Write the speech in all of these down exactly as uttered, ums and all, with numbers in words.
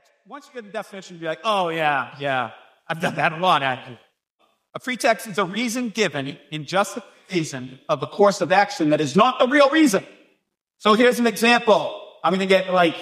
pretext, once you get the definition, you'll be like, oh, yeah, yeah, I've done that a lot, actually. A pretext is a reason given in justification of the course of action that is not the real reason. So here's an example. I'm going to get, like,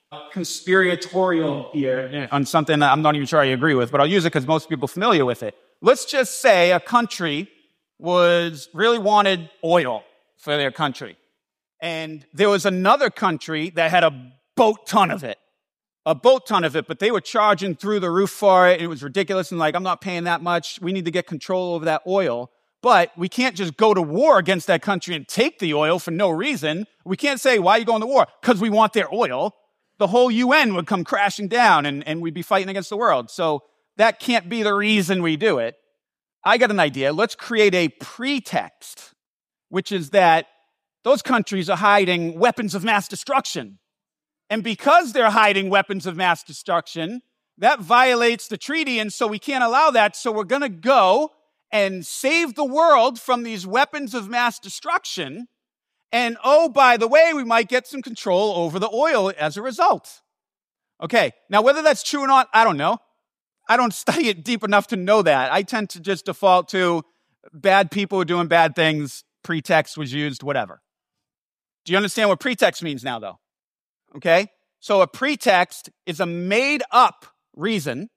conspiratorial here on something that I'm not even sure I agree with, but I'll use it because most people are familiar with it. Let's just say a country was really wanted oil for their country. And there was another country that had a boat ton of it. A boat ton of it, but they were charging through the roof for it. And it was ridiculous. And like, I'm not paying that much. We need to get control over that oil. But we can't just go to war against that country and take the oil for no reason. We can't say, why are you going to war? Because we want their oil. The whole U N would come crashing down and, and we'd be fighting against the world. So that can't be the reason we do it. I got an idea. Let's create a pretext, which is that those countries are hiding weapons of mass destruction. And because they're hiding weapons of mass destruction, that violates the treaty, and so we can't allow that. So we're going to go and save the world from these weapons of mass destruction. And oh, by the way, we might get some control over the oil as a result. Okay, now whether that's true or not, I don't know. I don't study it deep enough to know that. I tend to just default to bad people are doing bad things, pretext was used, whatever. Do you understand what pretext means now, though? Okay? So a pretext is a made-up reason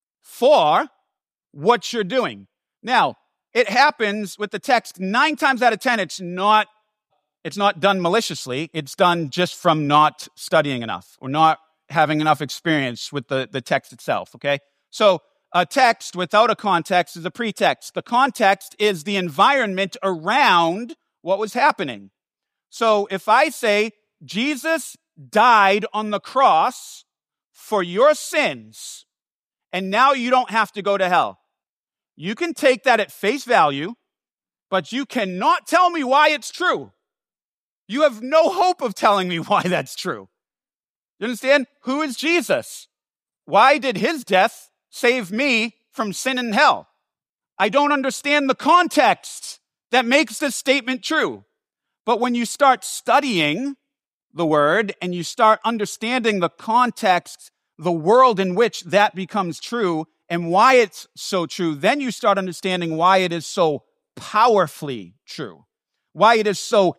for what you're doing. Now, it happens with the text nine times out of ten, it's not, it's not done maliciously. It's done just from not studying enough or not having enough experience with the, the text itself, okay? So a text without a context is a pretext. The context is the environment around what was happening. So if I say, Jesus died on the cross for your sins, and now you don't have to go to hell. You can take that at face value, but you cannot tell me why it's true. You have no hope of telling me why that's true. You understand? Who is Jesus? Why did his death save me from sin and hell? I don't understand the context that makes this statement true. But when you start studying the word and you start understanding the context, the world in which that becomes true and why it's so true, then you start understanding why it is so powerfully true, why it is so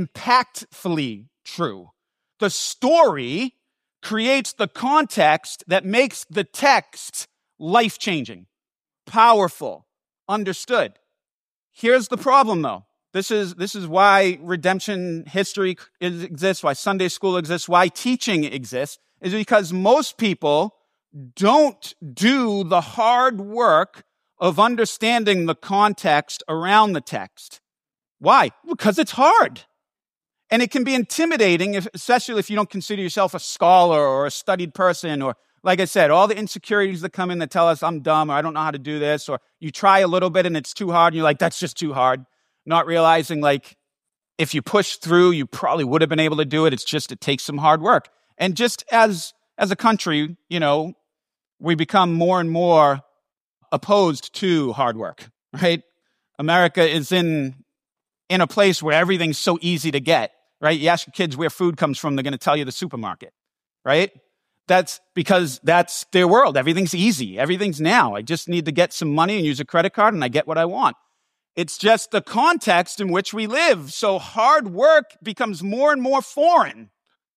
impactfully true. The story creates the context that makes the text life-changing, powerful, understood. Here's the problem, though. This is, this is why redemption history is, exists, why Sunday school exists, why teaching exists, is because most people don't do the hard work of understanding the context around the text. Why? Because it's hard. And it can be intimidating, if, especially if you don't consider yourself a scholar or a studied person, or, like I said, all the insecurities that come in that tell us I'm dumb or I don't know how to do this, or you try a little bit and it's too hard and you're like, that's just too hard. Not realizing, like, if you push through, you probably would have been able to do it. It's just, it takes some hard work. And just as, as a country, you know, we become more and more opposed to hard work, right? America is in, in a place where everything's so easy to get, right? You ask your kids where food comes from, they're going to tell you the supermarket, right? That's because that's their world. Everything's easy. Everything's now. I just need to get some money and use a credit card and I get what I want. It's just the context in which we live. So hard work becomes more and more foreign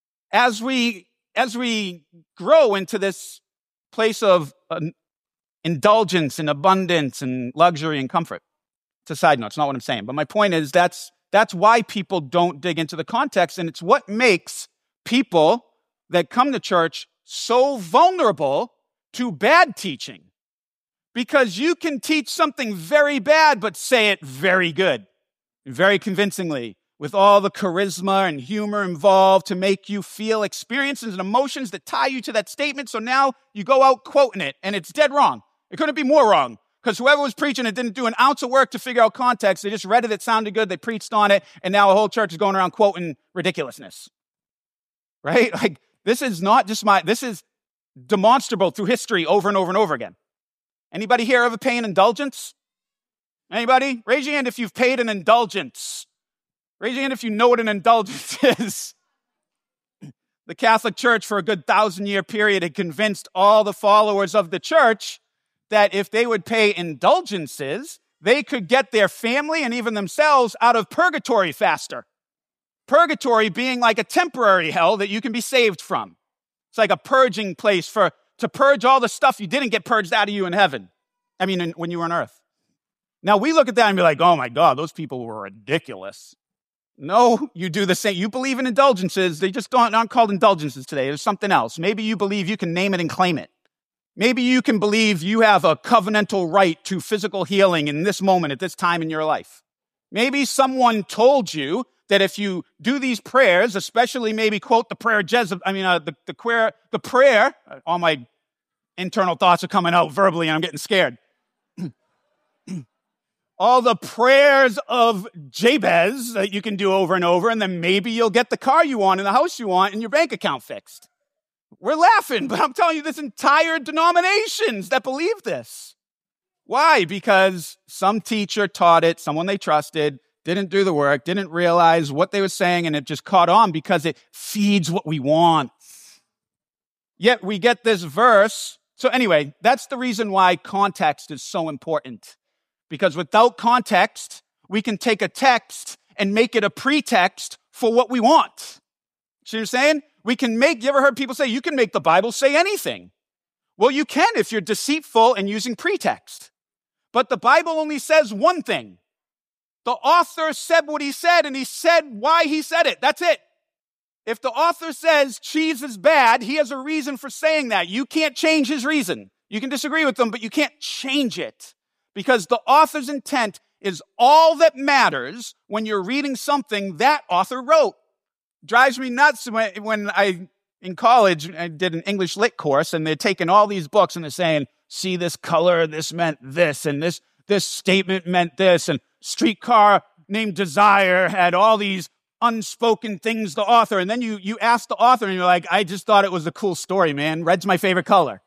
as we, as we grow into this place of uh, indulgence and abundance and luxury and comfort. It's a side note. It's not what I'm saying. But my point is that's, that's why people don't dig into the context. And it's what makes people that come to church so vulnerable to bad teaching. Because you can teach something very bad, but say it very good, very convincingly, with all the charisma and humor involved to make you feel experiences and emotions that tie you to that statement. So now you go out quoting it, and it's dead wrong. It couldn't be more wrong, because whoever was preaching it didn't do an ounce of work to figure out context. They just read it, it sounded good, they preached on it, and now a whole church is going around quoting ridiculousness. Right? Like, this is not just my, this is demonstrable through history over and over and over again. Anybody here ever pay an indulgence? Anybody? Raise your hand if you've paid an indulgence. Raise your hand if you know what an indulgence is. The Catholic Church for a good thousand-year period had convinced all the followers of the church that if they would pay indulgences, they could get their family and even themselves out of purgatory faster. Purgatory being like a temporary hell that you can be saved from. It's like a purging place for to purge all the stuff you didn't get purged out of you in heaven. I mean, in, when you were on earth. Now, we look at that and be like, oh my God, those people were ridiculous. No, you do the same. You believe in indulgences. They just don't, aren't called indulgences today. There's something else. Maybe you believe you can name it and claim it. Maybe you can believe you have a covenantal right to physical healing in this moment, at this time in your life. Maybe someone told you that if you do these prayers, especially maybe quote the prayer Jezebel, I mean, uh, the, the, prayer, the prayer, all my internal thoughts are coming out verbally and I'm getting scared. All the prayers of Jabez that you can do over and over, and then maybe you'll get the car you want and the house you want and your bank account fixed. We're laughing, but I'm telling you, there's entire denominations that believe this. Why? Because some teacher taught it, someone they trusted, didn't do the work, didn't realize what they were saying, and it just caught on because it feeds what we want. Yet we get this verse. So anyway, that's the reason why context is so important. Because without context, we can take a text and make it a pretext for what we want. See what I'm saying? We can make, you ever heard people say, you can make the Bible say anything? Well, you can if you're deceitful and using pretext. But the Bible only says one thing. The author said what he said, and he said why he said it. That's it. If the author says cheese is bad, he has a reason for saying that. You can't change his reason. You can disagree with them, but you can't change it. Because the author's intent is all that matters when you're reading something that author wrote. Drives me nuts when, when I, in college, I did an English lit course, and they're taking all these books and they're saying, see this color, this meant this, and this, this statement meant this, and Streetcar Named Desire had all these unspoken things the author, and then you, you ask the author, and you're like, I just thought it was a cool story, man. Red's my favorite color.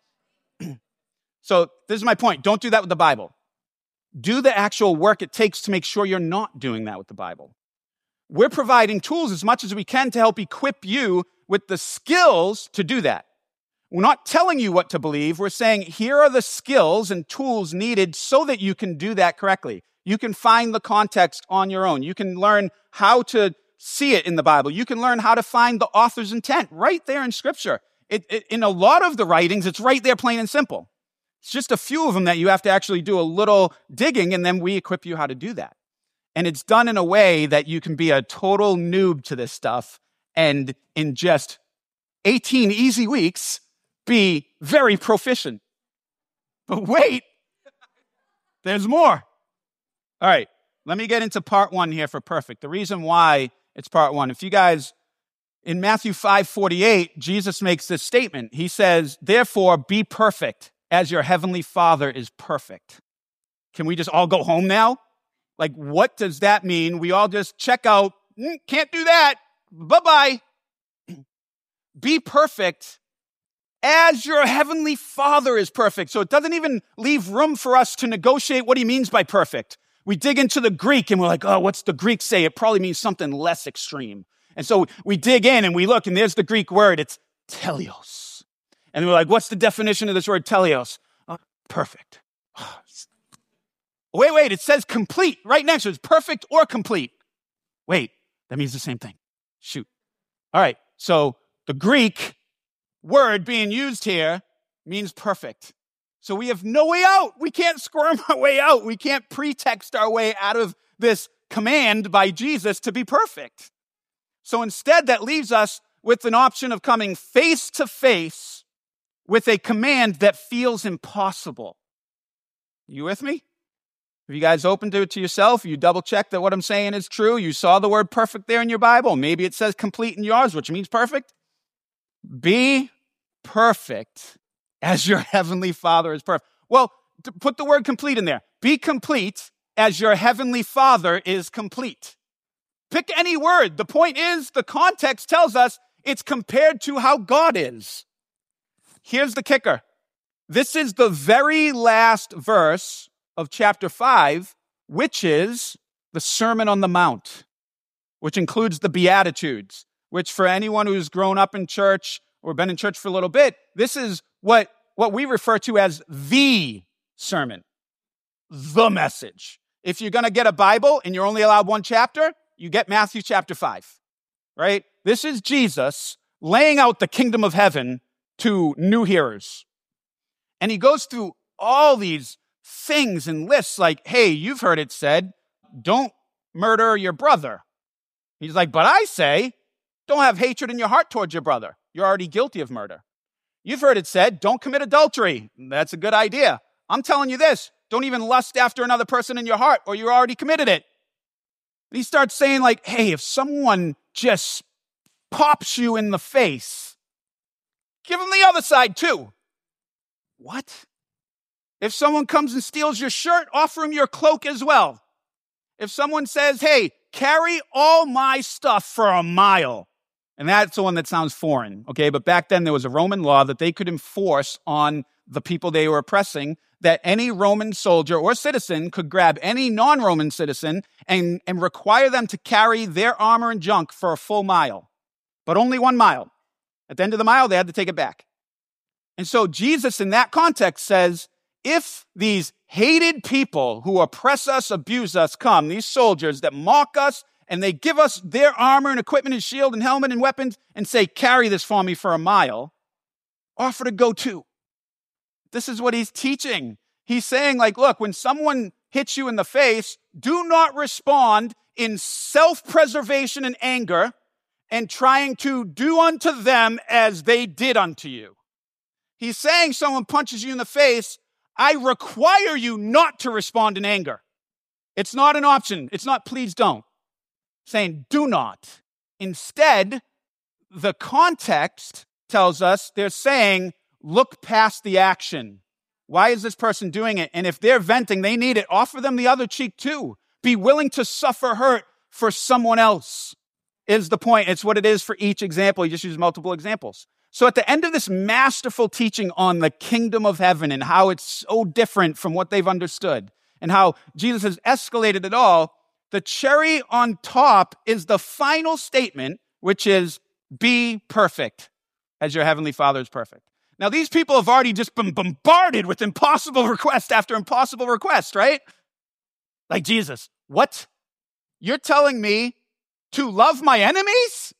So this is my point. Don't do that with the Bible. Do the actual work it takes to make sure you're not doing that with the Bible. We're providing tools as much as we can to help equip you with the skills to do that. We're not telling you what to believe. We're saying, here are the skills and tools needed so that you can do that correctly. You can find the context on your own. You can learn how to see it in the Bible. You can learn how to find the author's intent right there in Scripture. It, it, in a lot of the writings, it's right there, plain and simple. It's just a few of them that you have to actually do a little digging, and then we equip you how to do that. And it's done in a way that you can be a total noob to this stuff and in just eighteen easy weeks be very proficient. But wait, there's more. All right, let me get into part one here for perfect. The reason why it's part one. If you guys, in Matthew five forty-eight, Jesus makes this statement. He says, therefore, be perfect as your heavenly Father is perfect. Can we just all go home now? Like, what does that mean? We all just check out, mm, can't do that, bye-bye. Be perfect as your heavenly Father is perfect. So it doesn't even leave room for us to negotiate what he means by perfect. We dig into the Greek and we're like, oh, what's the Greek say? It probably means something less extreme. And so we dig in and we look, and there's the Greek word. It's teleos. And we're like, what's the definition of this word teleos? Oh, perfect. Oh, wait, wait, it says complete right next to it. It's perfect or complete. Wait, that means the same thing. Shoot. All right, so the Greek word being used here means perfect. So we have no way out. We can't squirm our way out. We can't pretext our way out of this command by Jesus to be perfect. So instead, that leaves us with an option of coming face to face with a command that feels impossible. You with me? Have you guys opened to it to yourself? You double check that what I'm saying is true? You saw the word perfect there in your Bible. Maybe it says complete in yours, which means perfect. Be perfect as your heavenly Father is perfect. Well, to put the word complete in there. Be complete as your heavenly Father is complete. Pick any word. The point is, the context tells us it's compared to how God is. Here's the kicker. This is the very last verse of chapter five, which is the Sermon on the Mount, which includes the Beatitudes. which for anyone who's grown up in church or been in church for a little bit, this is what, what we refer to as the sermon, the message. If you're going to get a Bible and you're only allowed one chapter, you get Matthew chapter five, right? This is Jesus laying out the kingdom of heaven to new hearers. And he goes through all these things and lists like, hey, you've heard it said, don't murder your brother. He's like, but I say, don't have hatred in your heart towards your brother. You're already guilty of murder. You've heard it said, don't commit adultery. That's a good idea. I'm telling you this, don't even lust after another person in your heart or you already committed it. And he starts saying like, hey, if someone just pops you in the face, give them the other side too. What? If someone comes and steals your shirt, offer him your cloak as well. If someone says, hey, carry all my stuff for a mile, and that's the one that sounds foreign, okay? But back then there was a Roman law that they could enforce on the people they were oppressing, that any Roman soldier or citizen could grab any non-Roman citizen and, and require them to carry their armor and junk for a full mile, but only one mile. At the end of the mile, they had to take it back. And so Jesus in that context says, if these hated people who oppress us, abuse us come, these soldiers that mock us, and they give us their armor and equipment and shield and helmet and weapons and say, carry this for me for a mile, offer to go too. This is what he's teaching. He's saying like, look, when someone hits you in the face, do not respond in self-preservation and anger and trying to do unto them as they did unto you. He's saying someone punches you in the face, I require you not to respond in anger. It's not an option. It's not please don't. Saying do not. Instead, the context tells us they're saying look past the action. Why is this person doing it? And if they're venting, they need it. Offer them the other cheek too. Be willing to suffer hurt for someone else is the point. It's what it is for each example. He just used multiple examples. So at the end of this masterful teaching on the kingdom of heaven and how it's so different from what they've understood and how Jesus has escalated it all, the cherry on top is the final statement, which is be perfect as your heavenly Father is perfect. Now, these people have already just been bombarded with impossible request after impossible request, right? Like Jesus, what? You're telling me to love my enemies?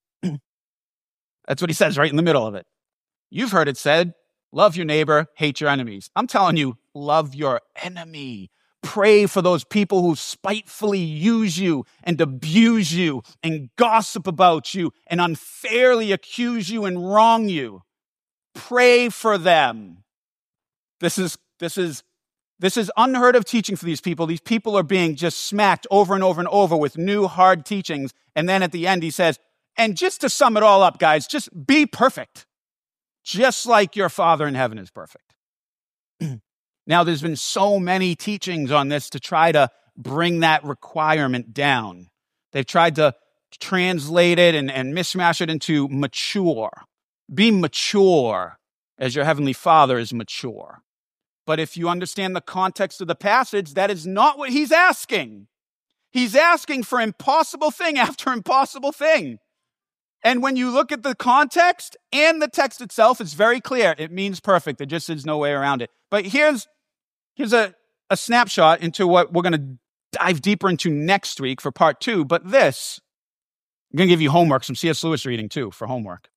That's what he says right in the middle of it. You've heard it said, love your neighbor, hate your enemies. I'm telling you, love your enemy. Pray for those people who spitefully use you and abuse you and gossip about you and unfairly accuse you and wrong you. Pray for them. This is, this is, this is unheard of teaching for these people. These people are being just smacked over and over and over with new hard teachings. And then at the end, he says, and just to sum it all up, guys, just be perfect, just like your Father in heaven is perfect. Now, there's been so many teachings on this to try to bring that requirement down. They've tried to translate it and, and mishmash it into mature. Be mature as your heavenly Father is mature. But if you understand the context of the passage, that is not what he's asking. He's asking for impossible thing after impossible thing. And when you look at the context and the text itself, it's very clear. It means perfect. There just is no way around it. But here's, here's a, a snapshot into what we're going to dive deeper into next week for part two. But this, I'm going to give you homework, some C S Lewis reading too for homework.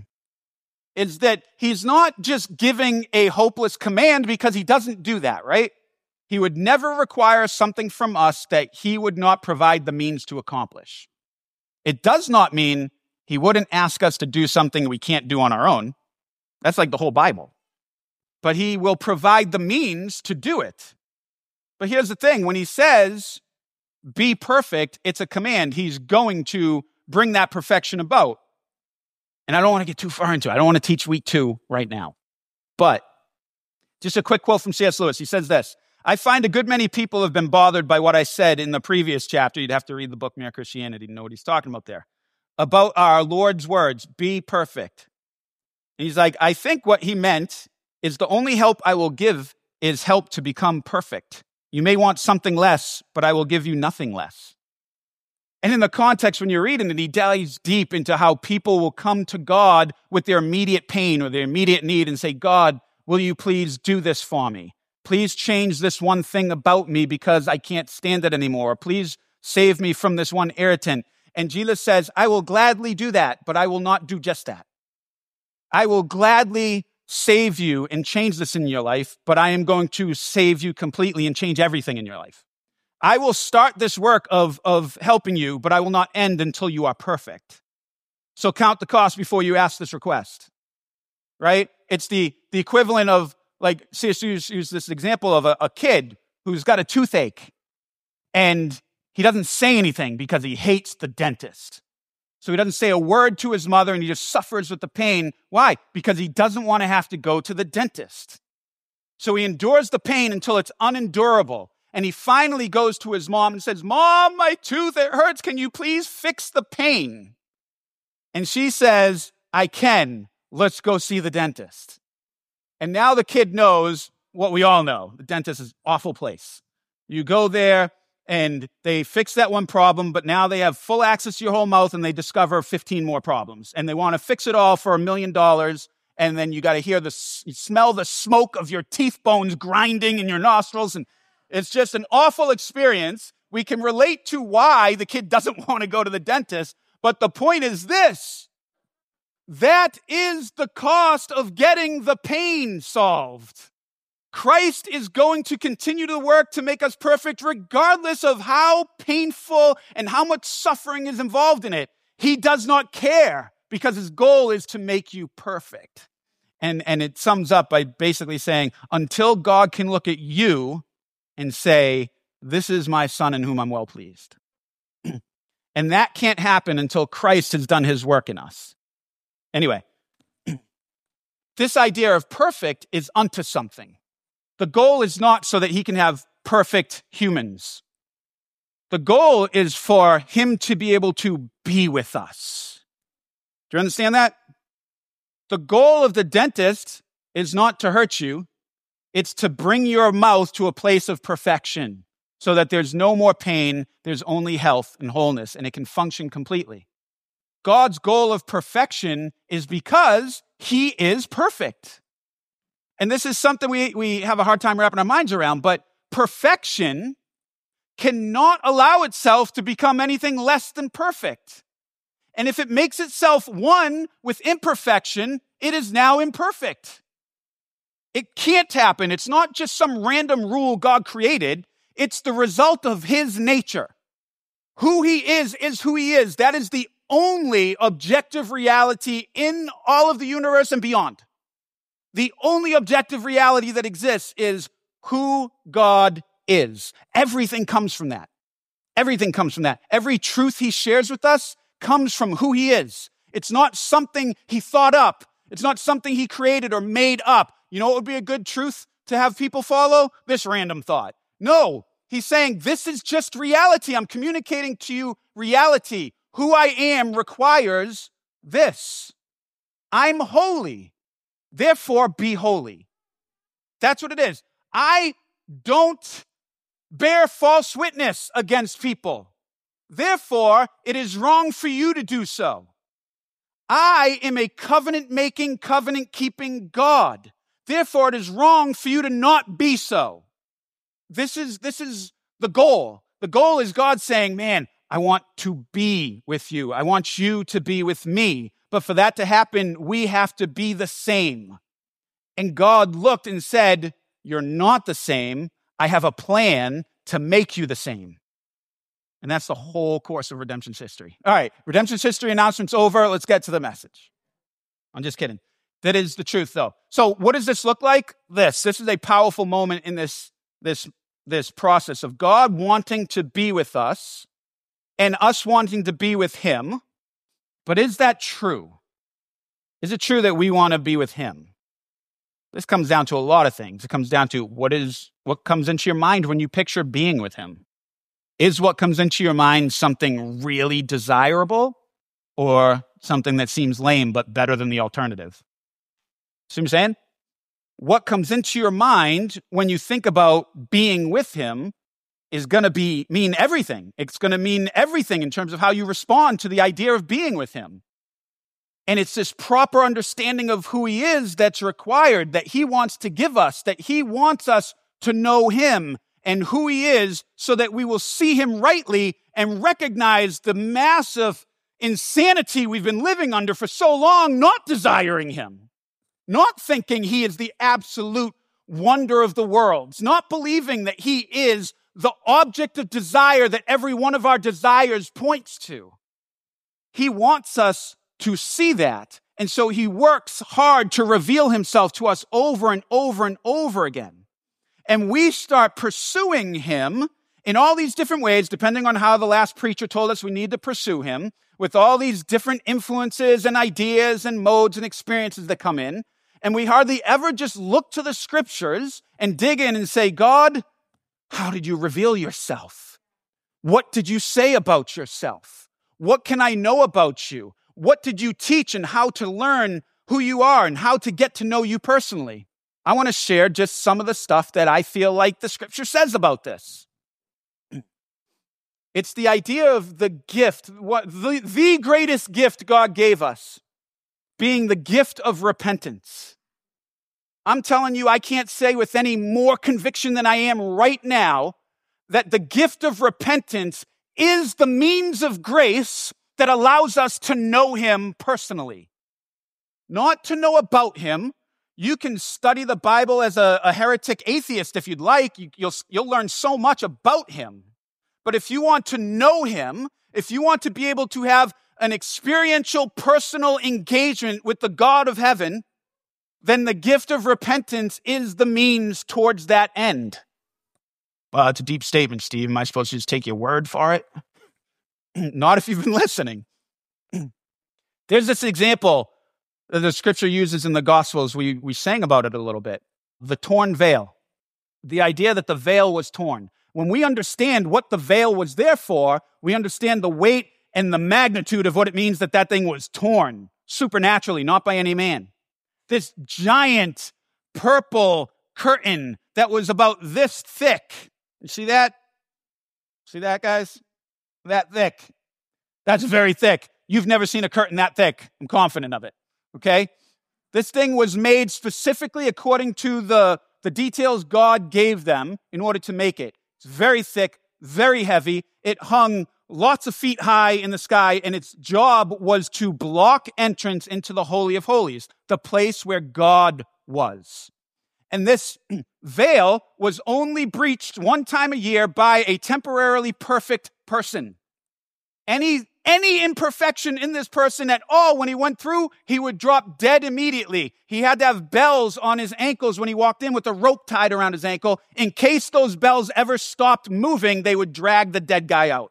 Is that he's not just giving a hopeless command because he doesn't do that, right? He would never require something from us that he would not provide the means to accomplish. It does not mean he wouldn't ask us to do something we can't do on our own. That's like the whole Bible. But he will provide the means to do it. But here's the thing. When he says, be perfect, it's a command. He's going to bring that perfection about. And I don't want to get too far into it. I don't want to teach week two right now. But just a quick quote from C S Lewis. He says this, I find a good many people have been bothered by what I said in the previous chapter. You'd have to read the book Mere Christianity to know what he's talking about there. About our Lord's words, be perfect. And he's like, I think what he meant is the only help I will give is help to become perfect. You may want something less, but I will give you nothing less. And in the context, when you're reading it, he dives deep into how people will come to God with their immediate pain or their immediate need and say, God, will you please do this for me? Please change this one thing about me because I can't stand it anymore. Please save me from this one irritant. And Jesus says, I will gladly do that, but I will not do just that. I will gladly save you and change this in your life, but I am going to save you completely and change everything in your life. I will start this work of, of helping you, but I will not end until you are perfect. So count the cost before you ask this request, right? It's the, the equivalent of, like, C S Lewis used this example of a, a kid who's got a toothache and he doesn't say anything because he hates the dentist. So he doesn't say a word to his mother and he just suffers with the pain. Why? Because he doesn't want to have to go to the dentist. So he endures the pain until it's unendurable. And he finally goes to his mom and says, Mom, my tooth, it hurts. Can you please fix the pain? And she says, I can. Let's go see the dentist. And now the kid knows what we all know. The dentist is an awful place. You go there and they fix that one problem, but now they have full access to your whole mouth and they discover fifteen more problems. And they want to fix it all for a million dollars. And then you got to hear the, you smell the smoke of your teeth bones grinding in your nostrils. And it's just an awful experience. We can relate to why the kid doesn't want to go to the dentist. But the point is this: that is the cost of getting the pain solved. Christ is going to continue to work to make us perfect regardless of how painful and how much suffering is involved in it. He does not care because his goal is to make you perfect. And, and it sums up by basically saying, until God can look at you and say, this is my son in whom I'm well pleased. And that can't happen until Christ has done his work in us. Anyway, this idea of perfect is unto something. The goal is not so that he can have perfect humans. The goal is for him to be able to be with us. Do you understand that? The goal of the dentist is not to hurt you. It's to bring your mouth to a place of perfection so that there's no more pain, there's only health and wholeness, and it can function completely. God's goal of perfection is because he is perfect. And this is something we, we have a hard time wrapping our minds around, but perfection cannot allow itself to become anything less than perfect. And if it makes itself one with imperfection, it is now imperfect. It can't happen. It's not just some random rule God created. It's the result of his nature. Who he is is who he is. That is the only objective reality in all of the universe and beyond. The only objective reality that exists is who God is. Everything comes from that. Everything comes from that. Every truth he shares with us comes from who he is. It's not something he thought up. It's not something he created or made up. You know what would be a good truth to have people follow? This random thought. No, he's saying this is just reality. I'm communicating to you reality. Who I am requires this. I'm holy. Therefore, be holy. That's what it is. I don't bear false witness against people. Therefore, it is wrong for you to do so. I am a covenant-making, covenant-keeping God. Therefore, it is wrong for you to not be so. This is, this is the goal. The goal is God saying, man, I want to be with you. I want you to be with me. But for that to happen, we have to be the same. And God looked and said, you're not the same. I have a plan to make you the same. And that's the whole course of redemption's history. All right, redemption's history announcement's over. Let's get to the message. I'm just kidding. That is the truth, though. So what does this look like? This. This is a powerful moment in this, this, this process of God wanting to be with us and us wanting to be with him. But is that true? Is it true that we want to be with him? This comes down to a lot of things. It comes down to what is what comes into your mind when you picture being with him. Is what comes into your mind something really desirable or something that seems lame but better than the alternative? See what I'm saying? What comes into your mind when you think about being with him is going to be mean everything. It's going to mean everything in terms of how you respond to the idea of being with him. And it's this proper understanding of who he is that's required, that he wants to give us, that he wants us to know him and who he is so that we will see him rightly and recognize the massive insanity we've been living under for so long, not desiring him, not thinking he is the absolute wonder of the world, not believing that he is the object of desire that every one of our desires points to. He wants us to see that. And so he works hard to reveal himself to us over and over and over again. And we start pursuing him in all these different ways, depending on how the last preacher told us we need to pursue him, with all these different influences and ideas and modes and experiences that come in. And we hardly ever just look to the scriptures and dig in and say, God, how did you reveal yourself? What did you say about yourself? What can I know about you? What did you teach and how to learn who you are and how to get to know you personally? I want to share just some of the stuff that I feel like the scripture says about this. It's the idea of the gift, what the, the greatest gift God gave us, being the gift of repentance. I'm telling you, I can't say with any more conviction than I am right now that the gift of repentance is the means of grace that allows us to know him personally. Not to know about him. You can study the Bible as a, a heretic atheist if you'd like. You, you'll, you'll learn so much about him. But if you want to know him, if you want to be able to have an experiential, personal engagement with the God of heaven, then the gift of repentance is the means towards that end. Well, it's a deep statement, Steve. Am I supposed to just take your word for it? Not if you've been listening. There's this example that the scripture uses in the Gospels. We, we sang about it a little bit. The torn veil. The idea that the veil was torn. When we understand what the veil was there for, we understand the weight and the magnitude of what it means that that thing was torn supernaturally, not by any man. This giant purple curtain that was about this thick. You see that? See that, guys? That thick. That's very thick. You've never seen a curtain that thick. I'm confident of it. Okay? This thing was made specifically according to the, the details God gave them in order to make it. It's very thick, very heavy. It hung lots of feet high in the sky, and its job was to block entrance into the Holy of Holies, the place where God was. And this veil was only breached one time a year by a temporarily perfect person. Any, any imperfection in this person at all, when he went through, he would drop dead immediately. He had to have bells on his ankles when he walked in with a rope tied around his ankle. In case those bells ever stopped moving, they would drag the dead guy out.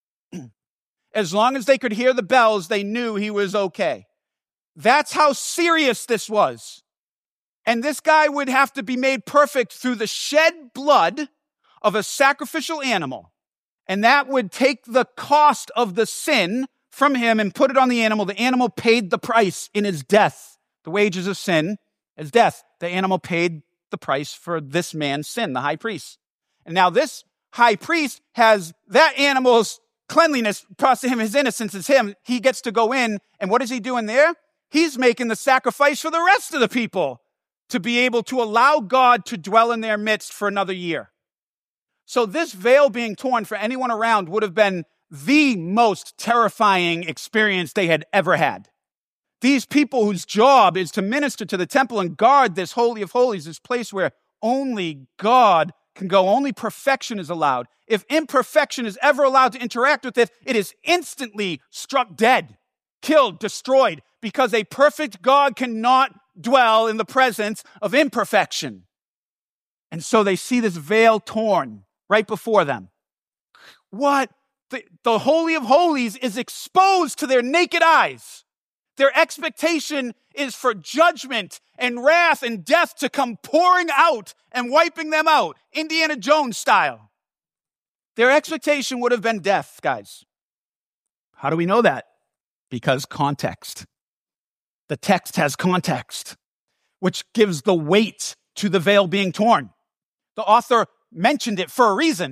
As long as they could hear the bells, they knew he was okay. That's how serious this was. And this guy would have to be made perfect through the shed blood of a sacrificial animal. And that would take the cost of the sin from him and put it on the animal. The animal paid the price in his death. The wages of sin is death. The animal paid the price for this man's sin, the high priest. And now this high priest has that animal's cleanliness brought to him, his innocence is him. He gets to go in, and what is he doing there? He's making the sacrifice for the rest of the people to be able to allow God to dwell in their midst for another year. So this veil being torn for anyone around would have been the most terrifying experience they had ever had. These people whose job is to minister to the temple and guard this Holy of Holies, this place where only God can go, only perfection is allowed. If imperfection is ever allowed to interact with it, it is instantly struck dead, killed, destroyed, because a perfect God cannot dwell in the presence of imperfection. And so they see this veil torn right before them. What? The, the Holy of Holies is exposed to their naked eyes. Their expectation is for judgment and wrath and death to come pouring out and wiping them out, Indiana Jones style. Their expectation would have been death, guys. How do we know that? Because context. The text has context, which gives the weight to the veil being torn. The author mentioned it for a reason.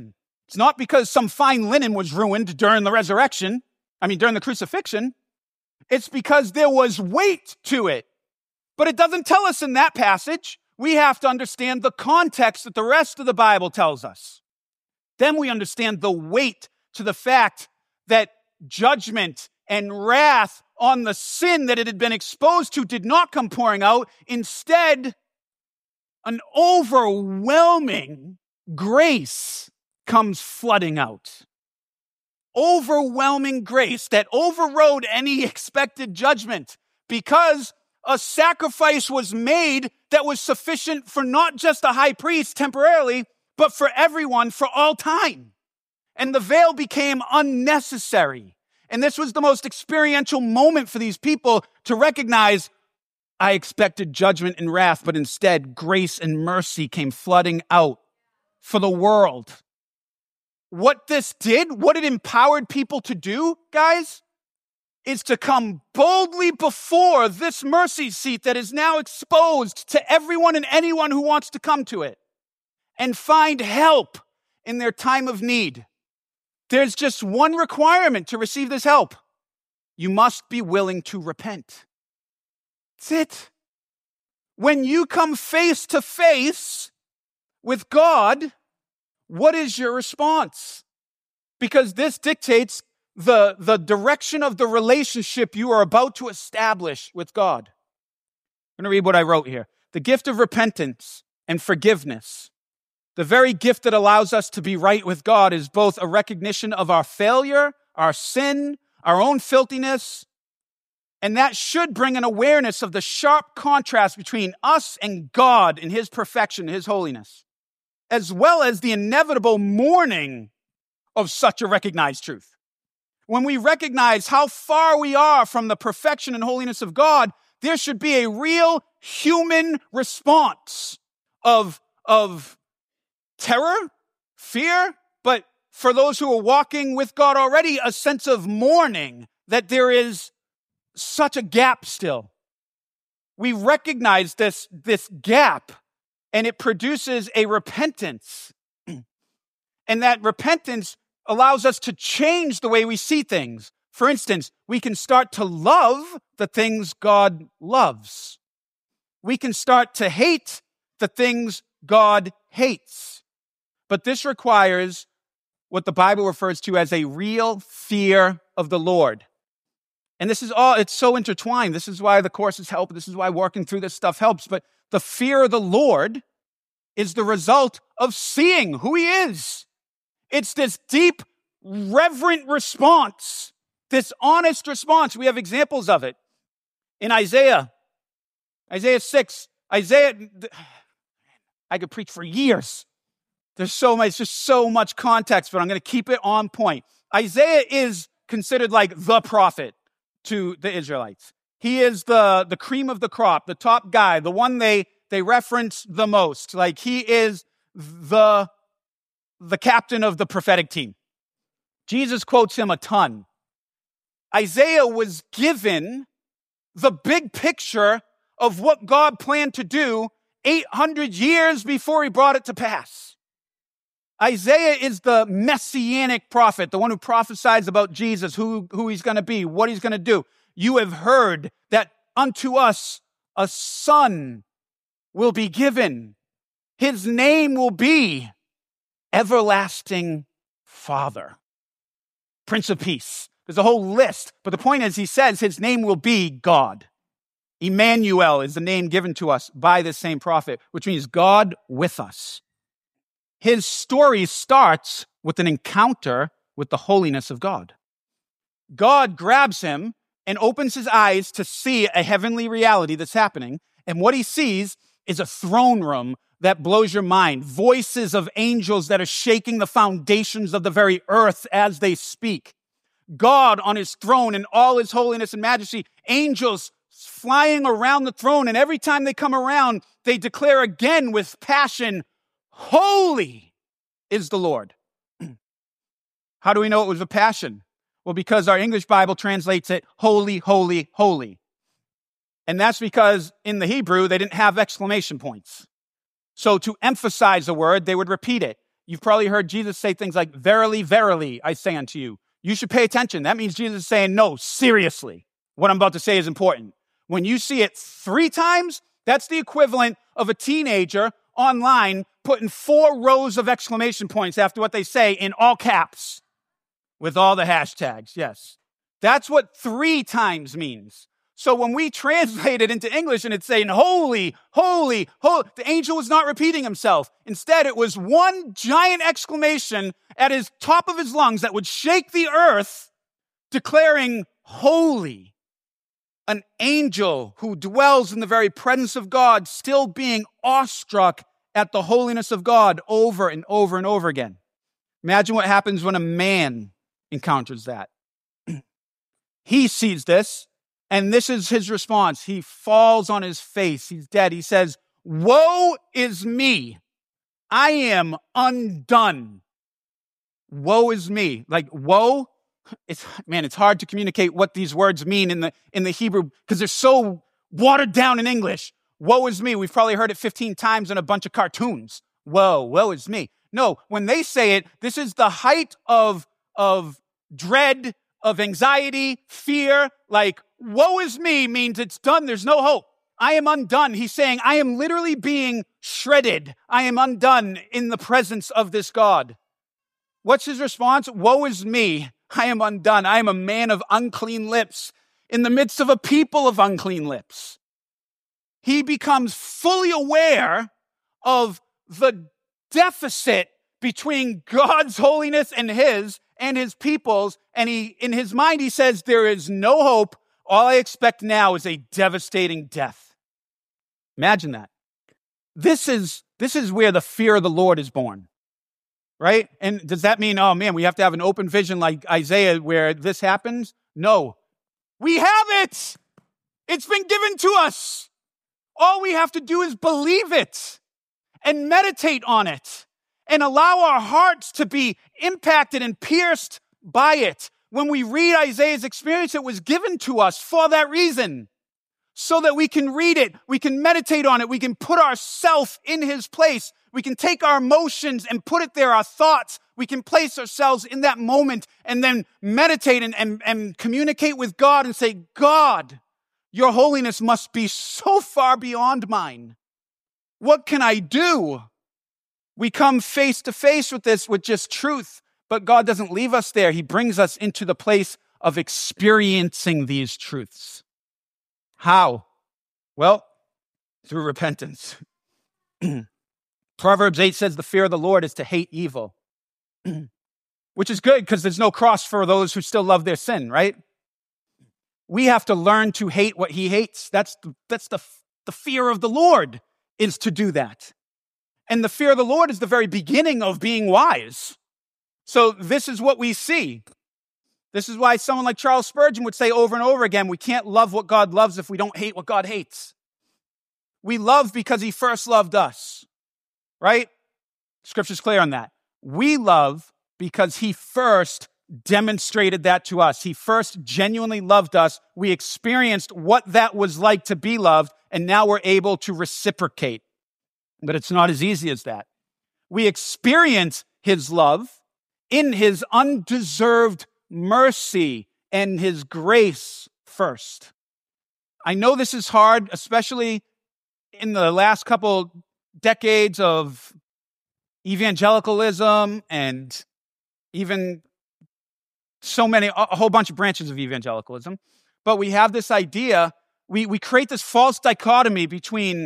It's not because some fine linen was ruined during the resurrection. I mean, during the crucifixion. It's because there was weight to it. But it doesn't tell us in that passage. We have to understand the context that the rest of the Bible tells us. Then we understand the weight to the fact that judgment and wrath on the sin that it had been exposed to did not come pouring out. Instead, an overwhelming grace comes flooding out. Overwhelming grace that overrode any expected judgment because a sacrifice was made that was sufficient for not just a high priest temporarily, but for everyone for all time. And the veil became unnecessary. And this was the most experiential moment for these people to recognize, I expected judgment and wrath, but instead grace and mercy came flooding out for the world. What this did, what it empowered people to do, guys, is to come boldly before this mercy seat that is now exposed to everyone and anyone who wants to come to it and find help in their time of need. There's just one requirement to receive this help. You must be willing to repent. That's it. When you come face to face with God, what is your response? Because this dictates the, the direction of the relationship you are about to establish with God. I'm going to read what I wrote here. The gift of repentance and forgiveness, the very gift that allows us to be right with God, is both a recognition of our failure, our sin, our own filthiness, and that should bring an awareness of the sharp contrast between us and God in His perfection, His holiness, as well as the inevitable mourning of such a recognized truth. When we recognize how far we are from the perfection and holiness of God, there should be a real human response of, of terror, fear, but for those who are walking with God already, a sense of mourning that there is such a gap still. We recognize this, this gap, and it produces a repentance. And that repentance allows us to change the way we see things. For instance, we can start to love the things God loves. We can start to hate the things God hates. But this requires what the Bible refers to as a real fear of the Lord. And this is all, it's so intertwined. This is why the courses help. This is why working through this stuff helps. But the fear of the Lord is the result of seeing who He is. It's this deep, reverent response, this honest response. We have examples of it in Isaiah, Isaiah six. Isaiah, I could preach for years. There's so much, just so much context, but I'm going to keep it on point. Isaiah is considered like the prophet to the Israelites. He is the, the cream of the crop, the top guy, the one they, they reference the most. Like he is the the captain of the prophetic team. Jesus quotes him a ton. Isaiah was given the big picture of what God planned to do eight hundred years before He brought it to pass. Isaiah is the messianic prophet, the one who prophesies about Jesus, who, who He's going to be, what He's going to do. You have heard that unto us a son will be given. His name will be Everlasting Father, Prince of Peace. There's a whole list, but the point is, He says His name will be God. Emmanuel is the name given to us by this same prophet, which means God with us. His story starts with an encounter with the holiness of God. God grabs him and opens his eyes to see a heavenly reality that's happening, and what he sees is a throne room that blows your mind. Voices of angels that are shaking the foundations of the very earth as they speak. God on His throne in all His holiness and majesty. Angels flying around the throne. And every time they come around, they declare again with passion, holy is the Lord. How do we know it was a passion? Well, because our English Bible translates it holy, holy, holy. And that's because in the Hebrew, they didn't have exclamation points. So to emphasize a word, they would repeat it. You've probably heard Jesus say things like, verily, verily, I say unto you. You should pay attention. That means Jesus is saying, no, seriously, what I'm about to say is important. When you see it three times, that's the equivalent of a teenager online putting four rows of exclamation points after what they say in all caps with all the hashtags. Yes. That's what three times means. So when we translate it into English and it's saying, holy, holy, holy, the angel was not repeating himself. Instead, it was one giant exclamation at his top of his lungs that would shake the earth, declaring, holy. An angel who dwells in the very presence of God, still being awestruck at the holiness of God over and over and over again. Imagine what happens when a man encounters that. He sees this, and this is his response. He falls on his face. He's dead. He says, woe is me. I am undone. Woe is me. Like, woe, it's, man, it's hard to communicate what these words mean in the, in the Hebrew because they're so watered down in English. Woe is me. We've probably heard it fifteen times in a bunch of cartoons. Woe, woe is me. No, when they say it, this is the height of, of dread, of anxiety, fear. Like, woe is me means it's done. There's no hope. I am undone. He's saying, I am literally being shredded. I am undone in the presence of this God. What's his response? Woe is me. I am undone. I am a man of unclean lips in the midst of a people of unclean lips. He becomes fully aware of the deficit between God's holiness and his and his people's. And he, in his mind, he says, there is no hope. All I expect now is a devastating death. Imagine that. This is, this is where the fear of the Lord is born. Right? And does that mean, oh man, we have to have an open vision like Isaiah where this happens? No. We have it. It's been given to us. All we have to do is believe it and meditate on it and allow our hearts to be impacted and pierced by it. When we read Isaiah's experience, it was given to us for that reason. So that we can read it, we can meditate on it, we can put ourselves in his place. We can take our emotions and put it there, our thoughts. We can place ourselves in that moment and then meditate and, and, and communicate with God and say, God, your holiness must be so far beyond mine. What can I do? We come face to face with this with just truth, but God doesn't leave us there. He brings us into the place of experiencing these truths. How? Well, through repentance. Proverbs eight says the fear of the Lord is to hate evil, which is good because there's no cross for those who still love their sin, right? We have to learn to hate what he hates. That's the, that's the, the fear of the Lord is to do that. And the fear of the Lord is the very beginning of being wise. So this is what we see. This is why someone like Charles Spurgeon would say over and over again, we can't love what God loves if we don't hate what God hates. We love because he first loved us, right? Scripture's clear on that. We love because he first demonstrated that to us. He first genuinely loved us. We experienced what that was like to be loved, and now we're able to reciprocate. But it's not as easy as that. We experience his love in his undeserved mercy and his grace first. I know this is hard, especially in the last couple decades of evangelicalism and even so many, a whole bunch of branches of evangelicalism. But we have this idea, we, we create this false dichotomy between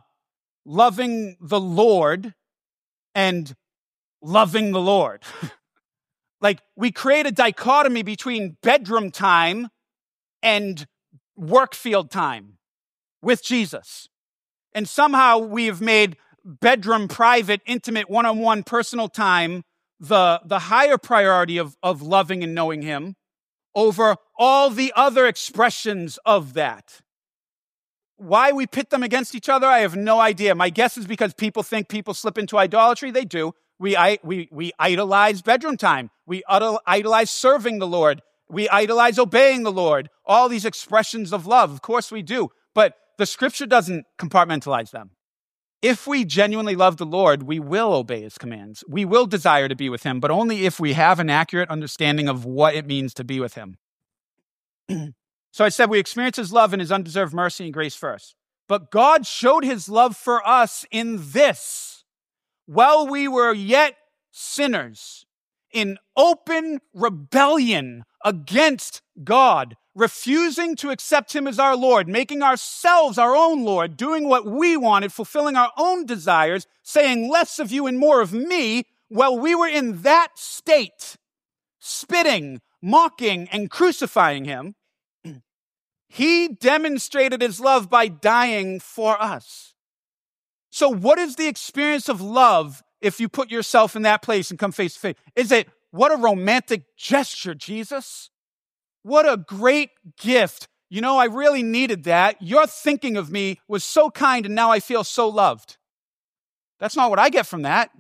loving the Lord and loving the Lord. Like, we create a dichotomy between bedroom time and work field time with Jesus. And somehow we have made bedroom, private, intimate, one-on-one personal time the, the higher priority of, of loving and knowing him over all the other expressions of that. Why we pit them against each other, I have no idea. My guess is because people think people slip into idolatry. They do. We, we, we idolize bedroom time. We idolize serving the Lord. We idolize obeying the Lord. All these expressions of love. Of course we do. But the scripture doesn't compartmentalize them. If we genuinely love the Lord, we will obey his commands. We will desire to be with him, but only if we have an accurate understanding of what it means to be with him. So I said we experience his love and his undeserved mercy and grace first. But God showed his love for us in this: while we were yet sinners, in open rebellion against God, refusing to accept him as our Lord, making ourselves our own Lord, doing what we wanted, fulfilling our own desires, saying less of you and more of me, while we were in that state, spitting, mocking, and crucifying him, he demonstrated his love by dying for us. So what is the experience of love if you put yourself in that place and come face to face? Is it, what a romantic gesture, Jesus? What a great gift. You know, I really needed that. Your thinking of me was so kind and now I feel so loved. That's not what I get from that.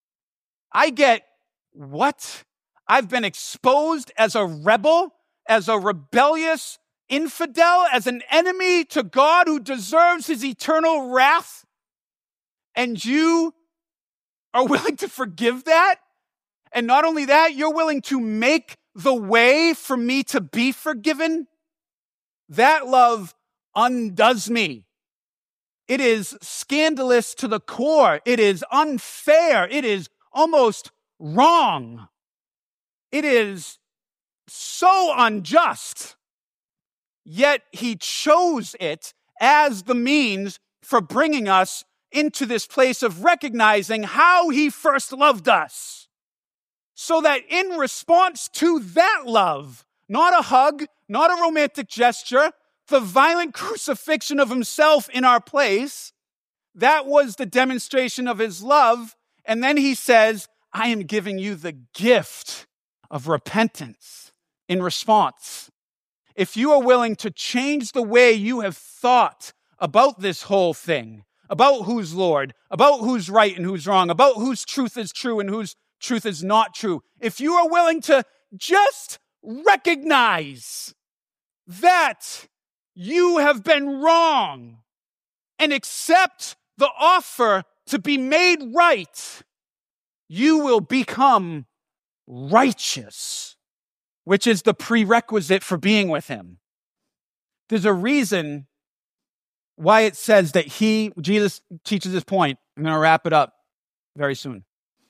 I get, what? I've been exposed as a rebel, as a rebellious infidel, as an enemy to God who deserves his eternal wrath. And you are willing to forgive that? And not only that, you're willing to make the way for me to be forgiven? That love undoes me. It is scandalous to the core. It is unfair. It is almost wrong. It is so unjust. Yet he chose it as the means for bringing us into this place of recognizing how he first loved us. So that in response to that love, not a hug, not a romantic gesture, the violent crucifixion of himself in our place, that was the demonstration of his love. And then he says, I am giving you the gift of repentance in response. If you are willing to change the way you have thought about this whole thing, about who's Lord, about who's right and who's wrong, about whose truth is true and whose truth is not true, if you are willing to just recognize that you have been wrong and accept the offer to be made right, you will become righteous, which is the prerequisite for being with him. There's a reason why it says that he, Jesus teaches this point. I'm going to wrap it up very soon.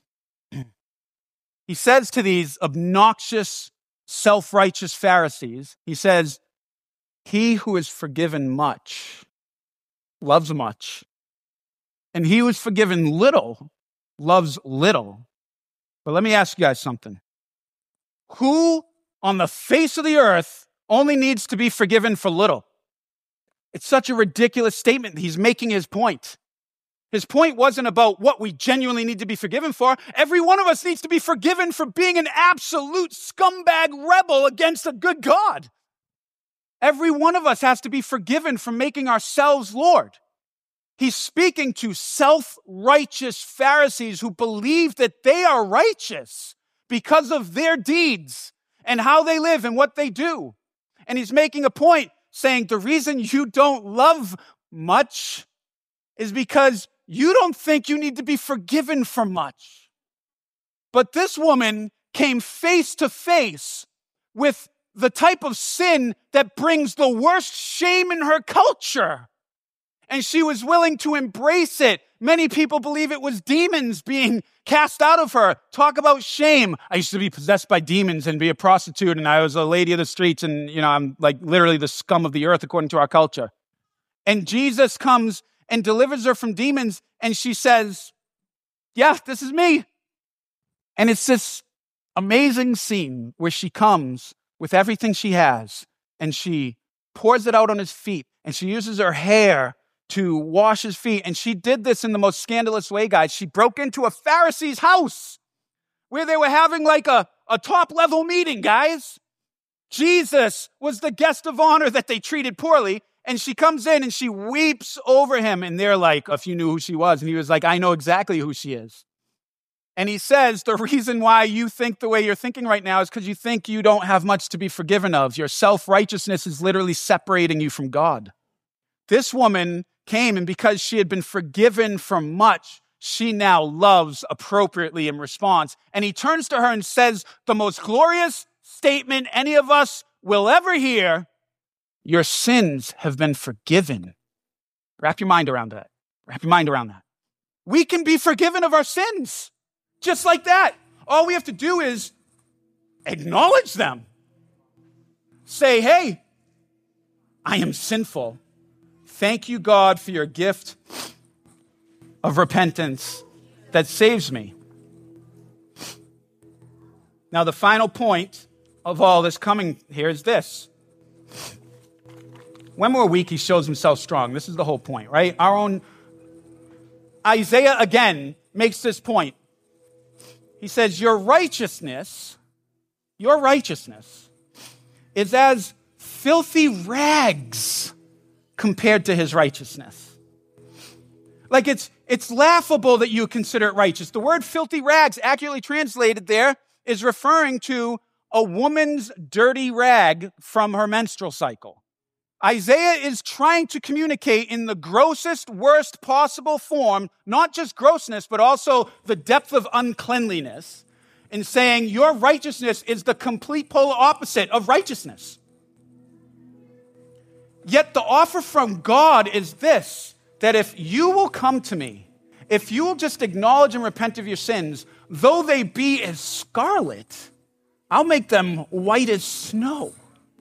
He says to these obnoxious, self-righteous Pharisees, he says, he who is forgiven much loves much, and he who is forgiven little loves little. But let me ask you guys something. Who on the face of the earth only needs to be forgiven for little? It's such a ridiculous statement. He's making his point. His point wasn't about what we genuinely need to be forgiven for. Every one of us needs to be forgiven for being an absolute scumbag rebel against a good God. Every one of us has to be forgiven for making ourselves Lord. He's speaking to self-righteous Pharisees who believe that they are righteous because of their deeds and how they live and what they do. And he's making a point saying the reason you don't love much is because you don't think you need to be forgiven for much. But this woman came face to face with the type of sin that brings the worst shame in her culture. And she was willing to embrace it. Many people believe it was demons being cast out of her. Talk about shame. I used to be possessed by demons and be a prostitute, and I was a lady of the streets, and you know, I'm like literally the scum of the earth according to our culture. And Jesus comes and delivers her from demons, and she says, yeah, this is me. And it's this amazing scene where she comes with everything she has, and she pours it out on his feet, and she uses her hair to wash his feet. And she did this in the most scandalous way, guys. She broke into a Pharisee's house where they were having like a, a top-level meeting, guys. Jesus was the guest of honor that they treated poorly. And she comes in and she weeps over him. And they're like, if you knew who she was. And he was like, I know exactly who she is. And he says, the reason why you think the way you're thinking right now is because you think you don't have much to be forgiven of. Your self-righteousness is literally separating you from God. This woman came, and because she had been forgiven from much, she now loves appropriately in response. And he turns to her and says the most glorious statement any of us will ever hear: your sins have been forgiven. Wrap your mind around that. Wrap your mind around that. We can be forgiven of our sins. Just like that. All we have to do is acknowledge them. Say, hey, I am sinful. Thank you, God, for your gift of repentance that saves me. Now, the final point of all this coming here is this. When we're weak, he shows himself strong. This is the whole point, right? Our own Isaiah, again, makes this point. He says, your righteousness, your righteousness is as filthy rags compared to his righteousness. Like it's, it's laughable that you consider it righteous. The word filthy rags, accurately translated there, is referring to a woman's dirty rag from her menstrual cycle. Isaiah is trying to communicate in the grossest, worst possible form, not just grossness, but also the depth of uncleanliness, in saying your righteousness is the complete polar opposite of righteousness. Yet the offer from God is this, that if you will come to me, if you will just acknowledge and repent of your sins, though they be as scarlet, I'll make them white as snow.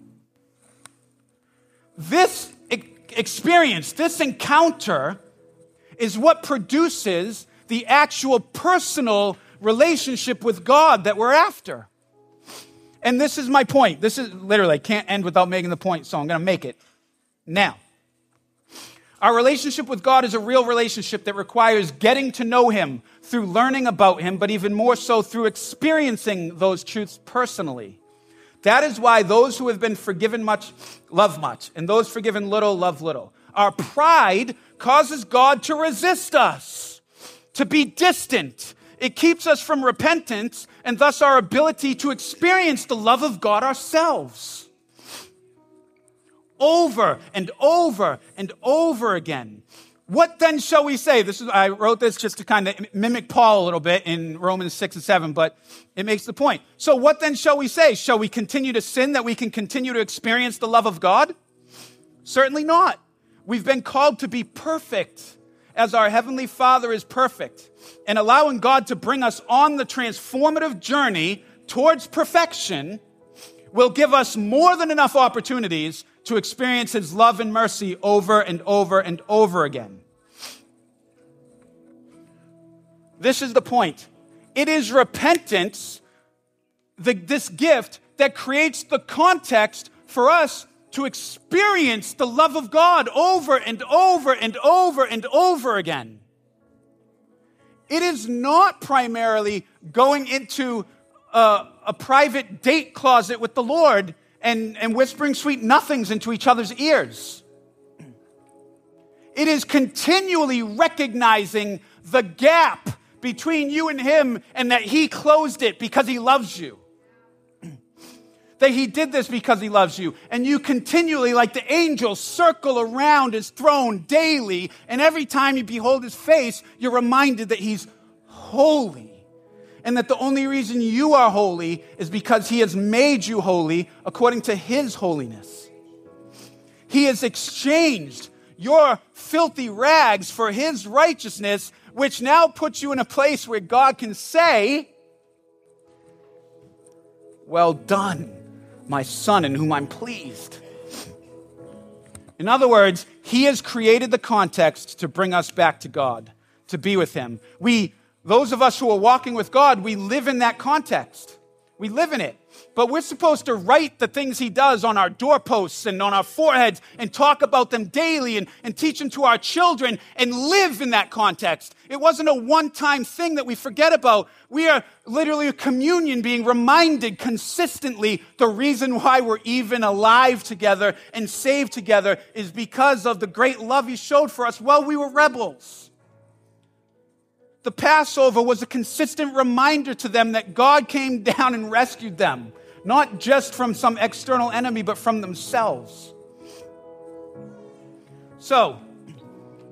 This experience, this encounter, is what produces the actual personal relationship with God that we're after. And this is my point. This is literally, I can't end without making the point, so I'm going to make it now. Our relationship with God is a real relationship that requires getting to know him through learning about him, but even more so through experiencing those truths personally. That is why those who have been forgiven much love much, and those forgiven little love little. Our pride causes God to resist us, to be distant. It keeps us from repentance and thus our ability to experience the love of God ourselves. Over and over and over again. What then shall we say? This is, I wrote this just to kind of mimic Paul a little bit in Romans six and seven, but it makes the point. So what then shall we say? Shall we continue to sin that we can continue to experience the love of God? Certainly not. We've been called to be perfect as our Heavenly Father is perfect. And allowing God to bring us on the transformative journey towards perfection will give us more than enough opportunities to experience his love and mercy over and over and over again. This is the point. It is repentance, the, this gift, that creates the context for us to experience the love of God over and over and over and over again. It is not primarily going into a, a private date closet with the Lord and, and whispering sweet nothings into each other's ears. It is continually recognizing the gap between you and him, and that he closed it because he loves you. That he did this because he loves you. And you continually, like the angels, circle around his throne daily, and every time you behold his face, you're reminded that he's holy. And that the only reason you are holy is because he has made you holy according to his holiness. He has exchanged your filthy rags for his righteousness, which now puts you in a place where God can say, well done, my son in whom I'm pleased. In other words, he has created the context to bring us back to God, to be with him. We Those of us who are walking with God, we live in that context. We live in it. But we're supposed to write the things he does on our doorposts and on our foreheads and talk about them daily and, and teach them to our children and live in that context. It wasn't a one-time thing that we forget about. We are literally a communion being reminded consistently the reason why we're even alive together and saved together is because of the great love he showed for us while we were rebels. The Passover was a consistent reminder to them that God came down and rescued them, not just from some external enemy, but from themselves. So,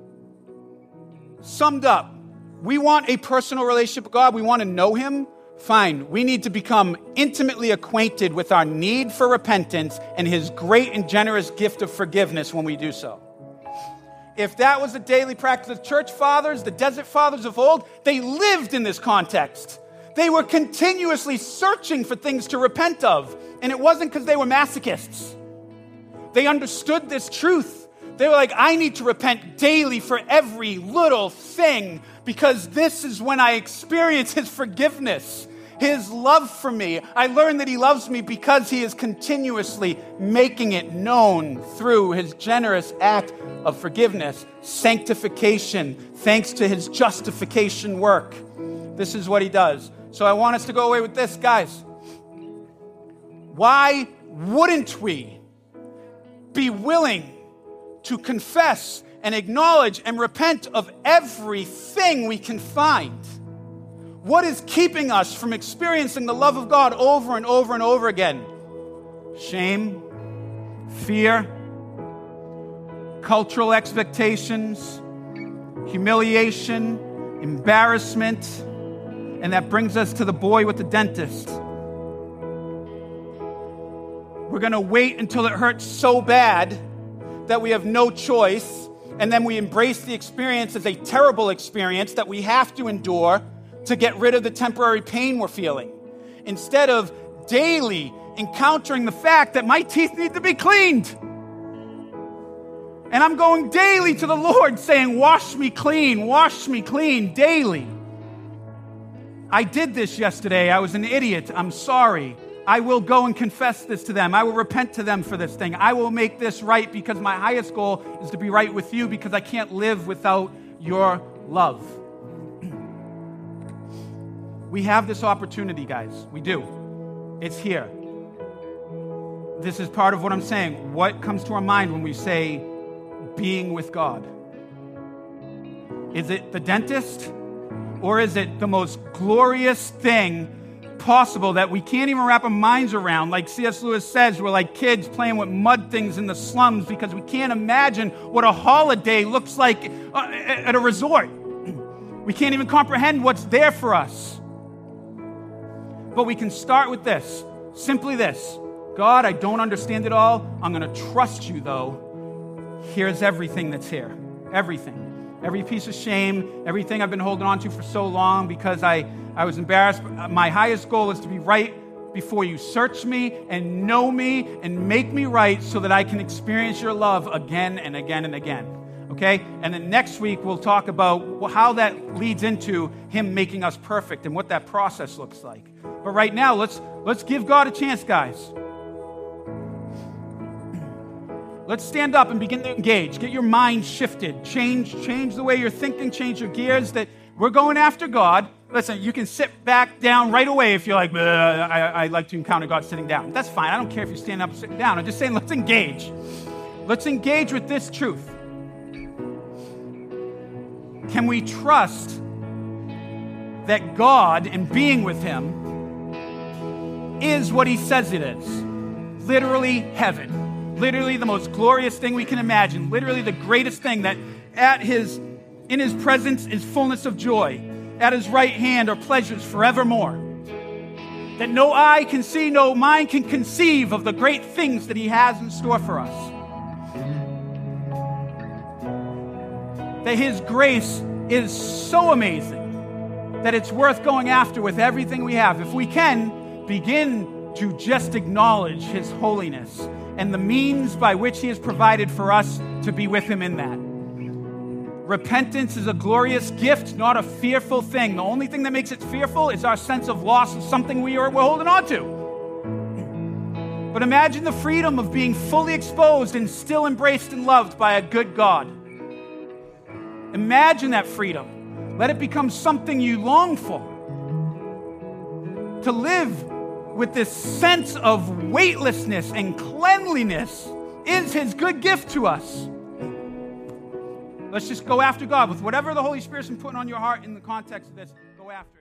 summed up, we want a personal relationship with God. We want to know him. Fine. We need to become intimately acquainted with our need for repentance and his great and generous gift of forgiveness when we do so. If that was a daily practice of church fathers, the desert fathers of old, they lived in this context. They were continuously searching for things to repent of. And it wasn't because they were masochists. They understood this truth. They were like, I need to repent daily for every little thing because this is when I experience his forgiveness, his love for me. I learned that he loves me because he is continuously making it known through his generous act of forgiveness, sanctification, thanks to his justification work. This is what he does. So I want us to go away with this, guys. Why wouldn't we be willing to confess and acknowledge and repent of everything we can find? What is keeping us from experiencing the love of God over and over and over again? Shame, fear, cultural expectations, humiliation, embarrassment, and that brings us to the boy with the dentist. We're going to wait until it hurts so bad that we have no choice, and then we embrace the experience as a terrible experience that we have to endure to get rid of the temporary pain we're feeling, instead of daily encountering the fact that my teeth need to be cleaned. And I'm going daily to the Lord saying, wash me clean, wash me clean daily. I did this yesterday. I was an idiot. I'm sorry. I will go and confess this to them. I will repent to them for this thing. I will make this right because my highest goal is to be right with you because I can't live without your love. We have this opportunity, guys. We do. It's here. This is part of what I'm saying. What comes to our mind when we say being with God? Is it the dentist? Or is it the most glorious thing possible that we can't even wrap our minds around? Like C S Lewis says, we're like kids playing with mud things in the slums because we can't imagine what a holiday looks like at a resort. We can't even comprehend what's there for us. But we can start with this, simply this. God, I don't understand it all. I'm going to trust you, though. Here's everything that's here. Everything. Every piece of shame, everything I've been holding on to for so long because I, I was embarrassed. My highest goal is to be right before you. Search me and know me and make me right so that I can experience your love again and again and again. Okay? And then next week we'll talk about how that leads into him making us perfect and what that process looks like. But right now, let's let's give God a chance, guys. Let's stand up and begin to engage. Get your mind shifted. Change, change the way you're thinking. Change your gears. That we're going after God. Listen, you can sit back down right away if you're like, I, I like to encounter God sitting down. That's fine. I don't care if you're standing up or sitting down. I'm just saying, let's engage. Let's engage with this truth. Can we trust that God and being with him is what he says it is? Literally heaven. Literally the most glorious thing we can imagine. Literally the greatest thing, that at his, in his presence is fullness of joy. At his right hand are pleasures forevermore. That no eye can see, no mind can conceive of the great things that he has in store for us. That his grace is so amazing that it's worth going after with everything we have. If we can, begin to just acknowledge his holiness and the means by which he has provided for us to be with him in that. Repentance is a glorious gift, not a fearful thing. The only thing that makes it fearful is our sense of loss of something we are, we're holding on to. But imagine the freedom of being fully exposed and still embraced and loved by a good God. Imagine that freedom. Let it become something you long for. To live with this sense of weightlessness and cleanliness is his good gift to us. Let's just go after God with whatever the Holy Spirit's been putting on your heart in the context of this. Go after it.